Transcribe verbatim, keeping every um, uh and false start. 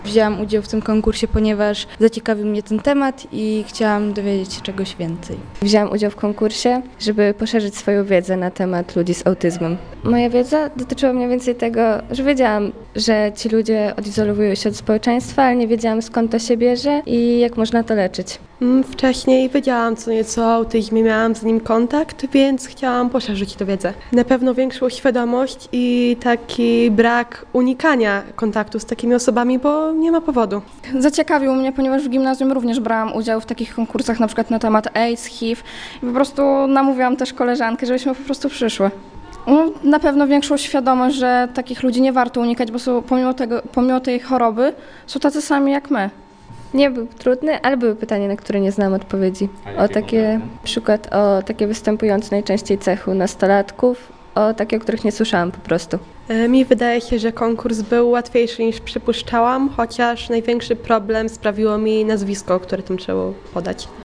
Wzięłam udział w tym konkursie, ponieważ zaciekawił mnie ten temat i chciałam dowiedzieć się czegoś więcej. Wzięłam udział w konkursie, żeby poszerzyć swoją wiedzę na temat ludzi z autyzmem. Moja wiedza dotyczyła mniej więcej tego, że wiedziałam, że ci ludzie odizolowują się od społeczeństwa, ale nie wiedziałam, skąd to się bierze i jak można to leczyć. Wcześniej wiedziałam co nieco o autyzmie, miałam z nim kontakt, więc chciałam poszerzyć tę wiedzę. Na pewno większą świadomość i taki brak unikania kontaktu z takimi osobami, bo nie ma powodu. Zaciekawił mnie, ponieważ w gimnazjum również brałam udział w takich konkursach, na przykład na temat AIDS, H I V i po prostu namówiłam też koleżankę, żebyśmy po prostu przyszły. No, na pewno większą świadomość, że takich ludzi nie warto unikać, bo są, pomimo, tego, pomimo tej choroby są tacy sami jak my. Nie był trudny, ale były pytania, na które nie znam odpowiedzi. O takie, przykład o takie występujące najczęściej cechy u nastolatków, o takie, o których nie słyszałam po prostu. Mi wydaje się, że konkurs był łatwiejszy niż przypuszczałam, chociaż największy problem sprawiło mi nazwisko, które tam trzeba podać.